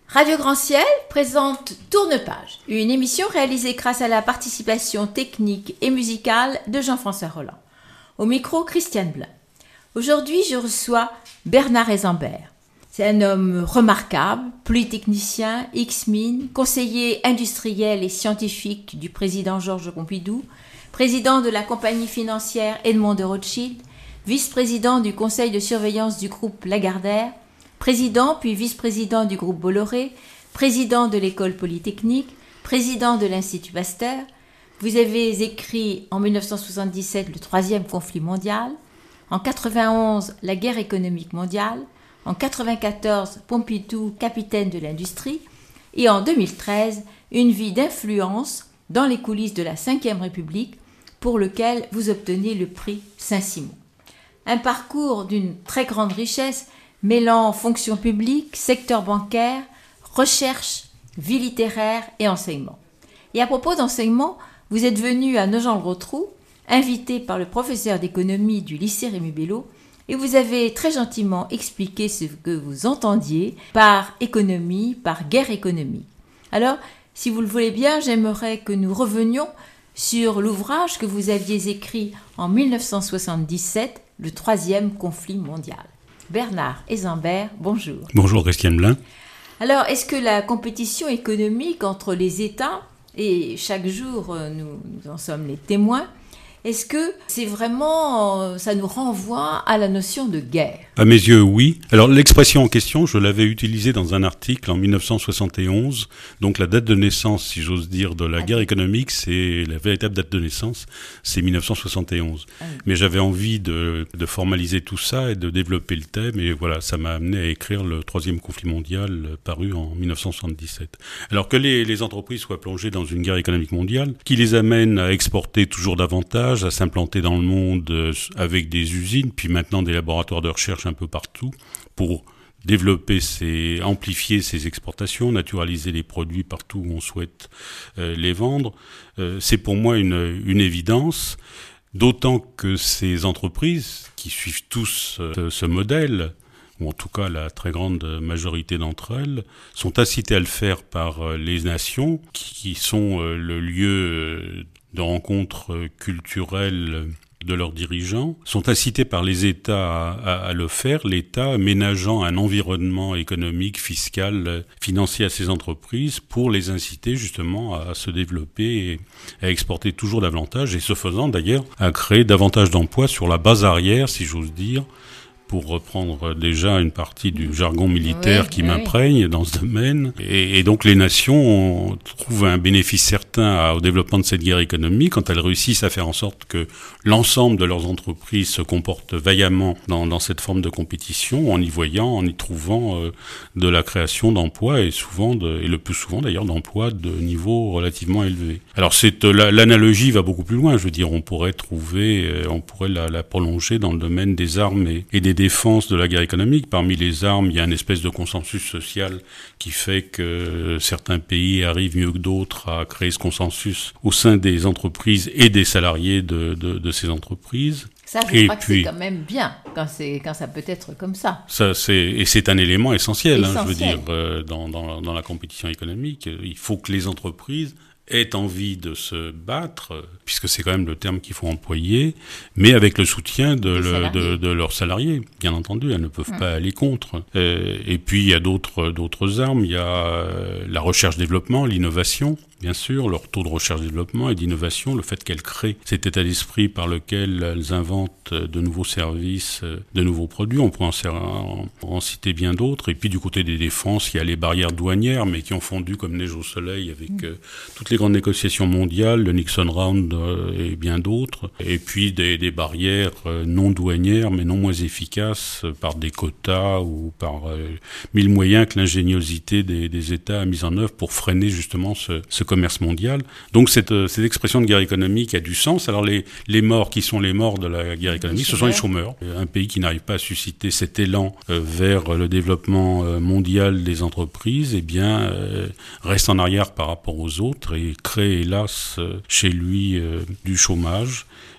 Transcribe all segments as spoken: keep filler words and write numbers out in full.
Radio Grand Ciel présente Tourne-Page, une émission réalisée grâce à la participation technique et musicale de Jean-François Rolland. Au micro, Christiane Blin. Aujourd'hui, je reçois Bernard Ezambert. C'est un homme remarquable, polytechnicien, ex-mine, conseiller industriel et scientifique du président Georges Pompidou, président de la compagnie financière Edmond de Rothschild, vice-président du conseil de surveillance du groupe Lagardère, président puis vice-président du groupe Bolloré, président de l'école polytechnique, président de l'Institut Pasteur. Vous avez écrit en dix-neuf cent soixante-dix-sept le troisième conflit mondial, en quatre-vingt-onze la guerre économique mondiale, en quatre-vingt-quatorze Pompidou, capitaine de l'industrie, et en deux mille treize une vie d'influence dans les coulisses de la cinquième République, pour lequel vous obtenez le prix Saint-Simon. Un parcours d'une très grande richesse, mêlant fonction publique, secteur bancaire, recherche, vie littéraire et enseignement. Et à propos d'enseignement, vous êtes venu à Nogent-le-Rotrou, invité par le professeur d'économie du lycée Rémy Bello, et vous avez très gentiment expliqué ce que vous entendiez par économie, par guerre économique. Alors, si vous le voulez bien, j'aimerais que nous revenions sur l'ouvrage que vous aviez écrit en dix-neuf cent soixante-dix-sept, le troisième conflit mondial. Bernard Ezambert, bonjour. Bonjour Christiane Blin. Alors, est-ce que la compétition économique entre les États, et chaque jour nous, nous en sommes les témoins, est-ce que c'est vraiment, ça nous renvoie à la notion de guerre ? À mes yeux, oui. Alors l'expression en question, je l'avais utilisée dans un article en dix-neuf cent soixante et onze. Donc la date de naissance, si j'ose dire, de la ah, guerre économique, c'est la véritable date de naissance, c'est dix-neuf cent soixante et onze. Ah, oui. Mais j'avais envie de, de formaliser tout ça et de développer le thème. Et voilà, ça m'a amené à écrire le troisième conflit mondial paru en dix-neuf cent soixante-dix-sept. Alors que les, les entreprises soient plongées dans une guerre économique mondiale, qui les amène à exporter toujours davantage, à s'implanter dans le monde avec des usines, puis maintenant des laboratoires de recherche un peu partout, pour développer ces, amplifier ces exportations, naturaliser les produits partout où on souhaite euh, les vendre. Euh, c'est pour moi une, une évidence, d'autant que ces entreprises, qui suivent tous euh, ce modèle, ou en tout cas la très grande majorité d'entre elles, sont incitées à le faire par les nations, qui sont le lieu de rencontres culturelles de leurs dirigeants, sont incités par les États à, à, à le faire, l'État ménageant un environnement économique, fiscal, financier à ces entreprises pour les inciter justement à, à se développer et à exporter toujours davantage, et ce faisant d'ailleurs à créer davantage d'emplois sur la base arrière, si j'ose dire, pour reprendre déjà une partie du jargon militaire oui, qui oui, m'imprègne oui. dans ce domaine. Et, et donc les nations trouvent un bénéfice certain à, au développement de cette guerre économique quand elles réussissent à faire en sorte que l'ensemble de leurs entreprises se comportent vaillamment dans, dans cette forme de compétition, en y voyant, en y trouvant euh, de la création d'emplois, et souvent, de, et le plus souvent d'ailleurs, d'emplois de niveau relativement élevé. Alors c'est, la, l'analogie va beaucoup plus loin, je veux dire, on pourrait trouver, euh, on pourrait la, la prolonger dans le domaine des armes et, et des défense de la guerre économique. Parmi les armes, il y a une espèce de consensus social qui fait que certains pays arrivent mieux que d'autres à créer ce consensus au sein des entreprises et des salariés de, de, de ces entreprises. Ça, je et crois puis, que c'est quand même bien quand, c'est, quand ça peut être comme ça. ça c'est, et c'est un élément essentiel, essentiel. Hein, je veux dire, euh, dans, dans, dans la compétition économique. Il faut que les entreprises aient envie de se battre, puisque c'est quand même le terme qu'il faut employer, mais avec le soutien de, le, de, de leurs salariés, bien entendu, elles ne peuvent mmh. pas aller contre. Euh, et puis il y a d'autres, d'autres armes, il y a la recherche-développement, l'innovation, bien sûr, leur taux de recherche-développement et d'innovation, le fait qu'elles créent cet état d'esprit par lequel elles inventent de nouveaux services, de nouveaux produits, on pourrait en, en, en citer bien d'autres. Et puis du côté des défenses, il y a les barrières douanières, mais qui ont fondu comme neige au soleil avec mmh. euh, toutes les grandes négociations mondiales, le Nixon Round euh, et bien d'autres. Et puis des, des barrières euh, non douanières, mais non moins efficaces euh, par des quotas ou par euh, mille moyens que l'ingéniosité des, des États a mis en œuvre pour freiner justement ce, ce commerce mondial. Donc cette, cette expression de guerre économique a du sens. Alors les, les morts qui sont les morts de la guerre économique, ce sont les chômeurs. Un pays qui n'arrive pas à susciter cet élan euh, vers le développement euh, mondial des entreprises, eh bien euh, reste en arrière par rapport aux autres et crée hélas euh, chez lui euh, du chômage.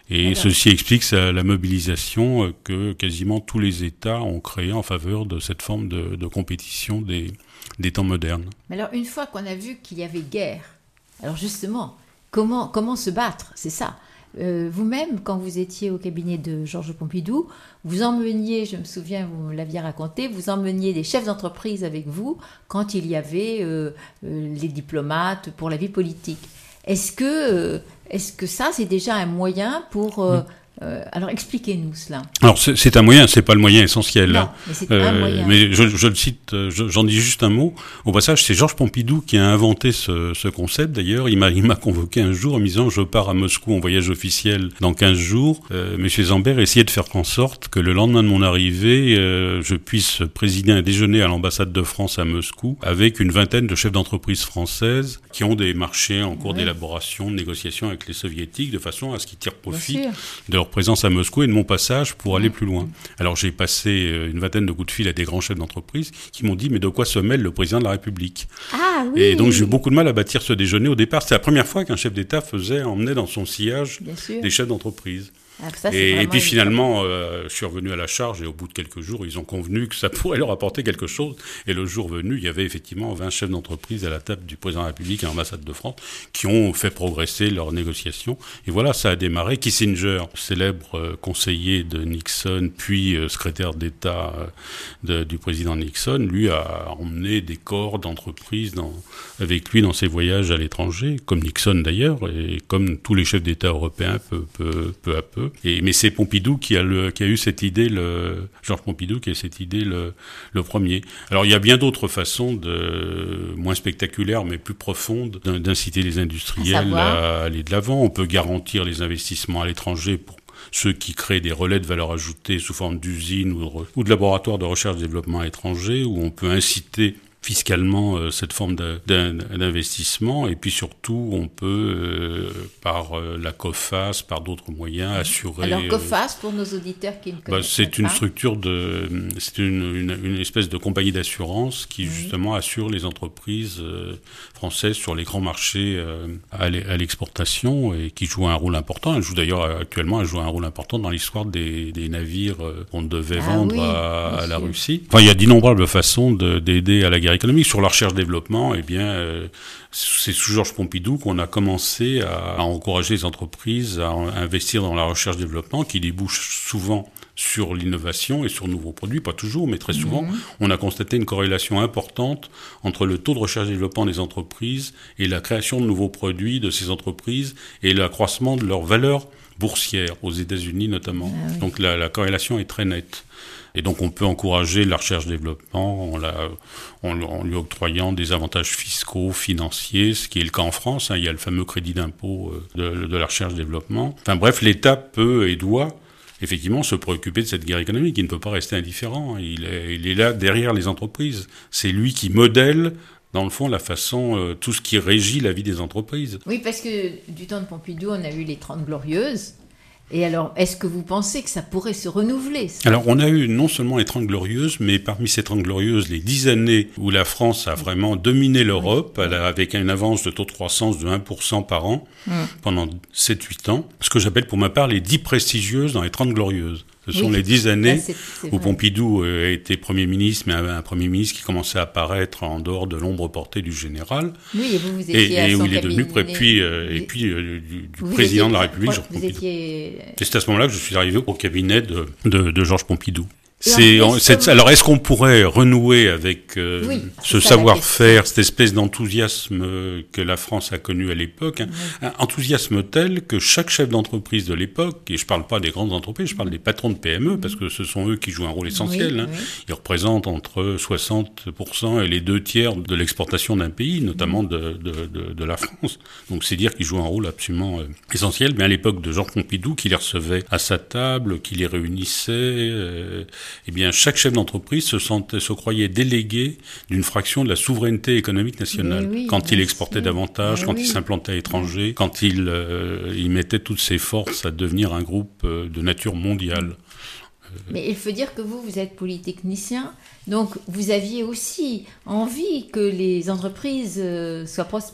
Et Alors. ceci explique sa, la mobilisation que quasiment tous les États ont créée en faveur de cette forme de, de compétition des, des temps modernes. Mais alors, une fois qu'on a vu qu'il y avait guerre, alors justement, comment, comment se battre, c'est ça. Euh, vous-même, quand vous étiez au cabinet de Georges Pompidou, vous emmeniez, je me souviens, vous me l'aviez raconté, vous emmeniez des chefs d'entreprise avec vous quand il y avait euh, euh, les diplomates pour la vie politique. Est-ce que, euh, est-ce que ça, c'est déjà un moyen pour... Euh, Euh, alors expliquez-nous cela. Alors c'est, c'est un moyen, c'est pas le moyen essentiel. Non, mais c'est euh, un moyen. Mais je, je le cite, je, j'en dis juste un mot. Au passage, c'est Georges Pompidou qui a inventé ce, ce concept. D'ailleurs, il m'a, il m'a convoqué un jour en me disant je pars à Moscou en voyage officiel dans quinze jours. Euh, Monsieur Zambert essayait de faire en sorte que le lendemain de mon arrivée, euh, je puisse présider un déjeuner à l'ambassade de France à Moscou avec une vingtaine de chefs d'entreprise françaises qui ont des marchés en cours oui. d'élaboration, de négociation avec les soviétiques, de façon à ce qu'ils tirent profit de leur présence à Moscou et de mon passage pour aller plus loin. Alors j'ai passé une vingtaine de coups de fil à des grands chefs d'entreprise qui m'ont dit mais de quoi se mêle le président de la République ? Ah oui. Et donc j'ai eu beaucoup de mal à bâtir ce déjeuner au départ. C'est la première fois qu'un chef d'État faisait emmenait dans son sillage des chefs d'entreprise. Ah, ça, et, et puis finalement, euh, je suis revenu à la charge et au bout de quelques jours, ils ont convenu que ça pourrait leur apporter quelque chose. Et le jour venu, il y avait effectivement vingt chefs d'entreprise à la table du président de la République et à l'ambassade de France qui ont fait progresser leurs négociations. Et voilà, ça a démarré. Kissinger, célèbre euh, conseiller de Nixon, puis euh, secrétaire d'État euh, de, du président Nixon, lui a emmené des corps d'entreprises dans, avec lui dans ses voyages à l'étranger, comme Nixon d'ailleurs, et comme tous les chefs d'État européens peu, peu, peu à peu. Et, mais c'est Pompidou qui a, le, qui a eu cette idée, le, Georges Pompidou qui a eu cette idée le, le premier. Alors il y a bien d'autres façons, de, moins spectaculaires mais plus profondes, d'inciter les industriels à, à aller de l'avant. On peut garantir les investissements à l'étranger pour ceux qui créent des relais de valeur ajoutée sous forme d'usines ou de, ou de laboratoires de recherche-développement à l'étranger, où on peut inciter fiscalement euh, cette forme de, de, d'investissement, et puis surtout on peut euh, par euh, la COFAS, par d'autres moyens assurer. Alors COFAS pour nos auditeurs qui ne connaissent bah, c'est pas. une structure de, c'est une, une, une espèce de compagnie d'assurance qui oui. justement assure les entreprises euh, françaises sur les grands marchés euh, à, à l'exportation et qui joue un rôle important. Elle joue d'ailleurs actuellement, elle joue un rôle important dans l'histoire des, des navires euh, qu'on devait ah, vendre oui, à, à la Russie. Enfin, il y a d'innombrables façons de, d'aider à la guerre économique. Sur la recherche-développement, eh bien, euh, c'est sous Georges Pompidou qu'on a commencé à, à encourager les entreprises à, à investir dans la recherche-développement, qui débouche souvent sur l'innovation et sur de nouveaux produits, pas toujours, mais très souvent. Mmh. On a constaté une corrélation importante entre le taux de recherche-développement des entreprises et la création de nouveaux produits de ces entreprises et l'accroissement de leur valeur boursière, aux États-Unis notamment. Ah oui. Donc la, la corrélation est très nette. Et donc on peut encourager la recherche-développement en, la, en, en lui octroyant des avantages fiscaux, financiers, ce qui est le cas en France. Hein. Il y a le fameux crédit d'impôt de, de la recherche-développement. Enfin bref, l'État peut et doit effectivement se préoccuper de cette guerre économique. Il ne peut pas rester indifférent. Il est, il est là derrière les entreprises. C'est lui qui modèle, dans le fond, la façon, euh, tout ce qui régit la vie des entreprises. Oui, parce que du temps de Pompidou, on a eu les Trente Glorieuses. Et alors, est-ce que vous pensez que ça pourrait se renouveler, ça ? Alors, on a eu non seulement les Trente Glorieuses, mais parmi ces Trente Glorieuses, les dix années où la France a vraiment dominé l'Europe, oui. elle a, avec une avance de taux de croissance de un pour cent par an, mmh. pendant sept huit ans. Ce que j'appelle pour ma part les dix prestigieuses dans les Trente Glorieuses. Ce sont oui, les dix années là, c'est, c'est où Pompidou a été Premier ministre, mais un, un Premier ministre qui commençait à apparaître en dehors de l'ombre portée du général. Oui, et vous, vous étiez et, à et son où il est devenu près, puis, euh, et puis euh, du, du président de la République, Georges Pompidou. Étiez... Et c'est à ce moment-là que je suis arrivé au cabinet de, de, de Georges Pompidou. C'est, c'est, alors, est-ce qu'on pourrait renouer avec euh, oui, ce savoir-faire, cette espèce d'enthousiasme que la France a connu à l'époque, hein, oui. un enthousiasme tel que chaque chef d'entreprise de l'époque, et je parle pas des grandes entreprises, je parle des patrons de P M E, parce que ce sont eux qui jouent un rôle essentiel, oui, hein, oui. ils représentent entre soixante pour cent et les deux tiers de l'exportation d'un pays, notamment de, de, de, de la France. Donc c'est dire qu'ils jouent un rôle absolument euh, essentiel, mais à l'époque de Georges Pompidou, qui les recevait à sa table, qui les réunissait, euh, eh bien, chaque chef d'entreprise se sentait, se croyait délégué d'une fraction de la souveraineté économique nationale. Oui, quand il exportait sûr. davantage, mais quand oui. il s'implantait à l'étranger, oui. quand il, euh, il mettait toutes ses forces à devenir un groupe euh, de nature mondiale. Mais il faut dire que vous, vous êtes polytechnicien, donc vous aviez aussi envie que les entreprises euh, soient prospères.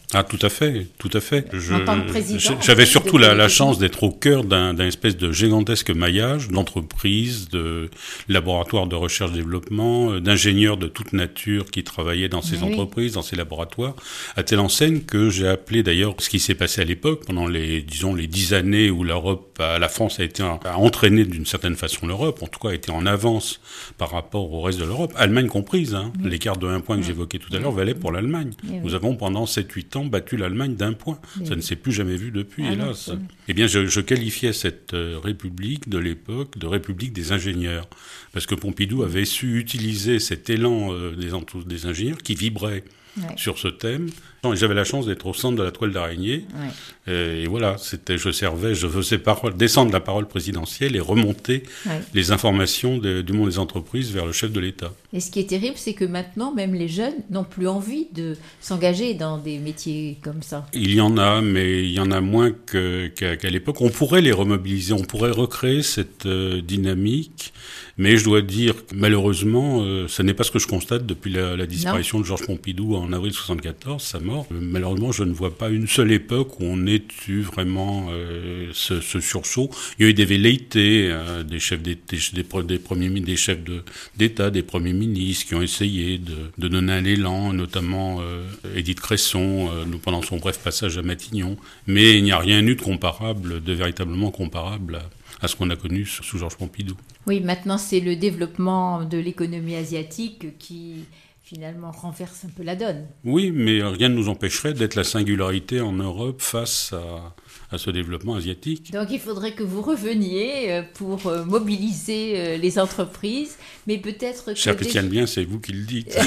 Ah, tout à fait, tout à fait. Je, en tant que président, j'avais surtout la, la chance de... d'être au cœur d'un, d'un espèce de gigantesque maillage d'entreprises, de laboratoires de recherche-développement, d'ingénieurs de toute nature qui travaillaient dans ces oui. entreprises, dans ces laboratoires, à telle enseigne que j'ai appelé d'ailleurs ce qui s'est passé à l'époque, pendant les, disons, les dix années où l'Europe, la France a été, a entraîné d'une certaine façon l'Europe, en tout cas a été en avance par rapport au reste de l'Europe, Allemagne comprise, hein. Oui. L'écart de un point que oui. j'évoquais tout à l'heure valait pour l'Allemagne. Oui. Nous avons pendant sept huit ans battu l'Allemagne d'un point. Mais ça ne s'est plus jamais vu depuis, ah hélas. Non, eh bien, je, je qualifiais cette euh, république de l'époque de république des ingénieurs, parce que Pompidou avait su utiliser cet élan euh, des, des ingénieurs qui vibraient ouais. sur ce thème. J'avais la chance d'être au centre de la toile d'araignée, ouais. et, et voilà, c'était, je servais, je faisais parole, descendre la parole présidentielle et remonter ouais. les informations de, du monde des entreprises vers le chef de l'État. Et ce qui est terrible, c'est que maintenant, même les jeunes n'ont plus envie de s'engager dans des métiers comme ça. Il y en a, mais il y en a moins que, qu'à, qu'à l'époque. On pourrait les remobiliser, on pourrait recréer cette euh, dynamique, mais je dois dire que malheureusement, euh, ce n'est pas ce que je constate depuis la, la disparition non. de Georges Pompidou en avril soixante-quatorze, sa mort. Malheureusement, je ne vois pas une seule époque où on ait eu vraiment euh, ce, ce sursaut. Il y a eu des velléités, euh, des chefs des, des, des, des premiers des chefs de, d'État, des premiers ministres qui ont essayé de, de donner un élan, notamment euh, Édith Cresson euh, pendant son bref passage à Matignon. Mais il n'y a rien eu de comparable, de véritablement comparable à, à ce qu'on a connu sous Georges Pompidou. Oui, maintenant c'est le développement de l'économie asiatique qui finalement renverse un peu la donne. Oui, mais rien ne nous empêcherait d'être la singularité en Europe face à, à ce développement asiatique. Donc il faudrait que vous reveniez pour mobiliser les entreprises, mais peut-être que... Cher Christiane Blien, c'est vous qui le dites.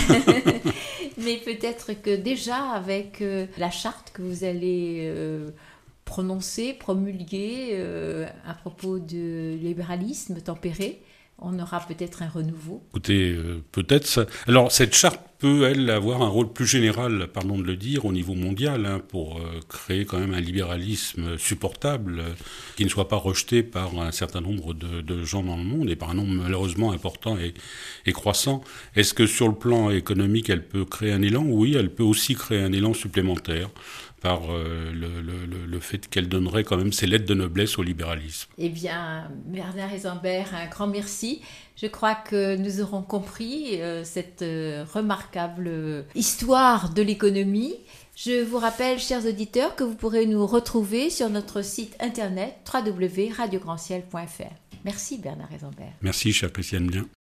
Mais peut-être que déjà avec la charte que vous allez... Euh, prononcer, promulguer euh, à propos du libéralisme tempéré, on aura peut-être un renouveau. Écoutez, euh, peut-être ça. Alors, cette charte peut, elle, avoir un rôle plus général, pardon de le dire, au niveau mondial, hein, pour euh, créer quand même un libéralisme supportable, euh, qui ne soit pas rejeté par un certain nombre de, de gens dans le monde, et par un nombre malheureusement important et, et croissant. Est-ce que sur le plan économique, elle peut créer un élan ? Oui, elle peut aussi créer un élan supplémentaire, par euh, le, le, le fait qu'elle donnerait quand même ses lettres de noblesse au libéralisme. Eh bien, Bernard Eisenberg, un grand merci. Je crois que nous aurons compris euh, cette euh, remarquable histoire de l'économie. Je vous rappelle, chers auditeurs, que vous pourrez nous retrouver sur notre site internet w w w point radio grand ciel point f r. Merci Bernard Eisenberg. Merci, chère Christiane Blien.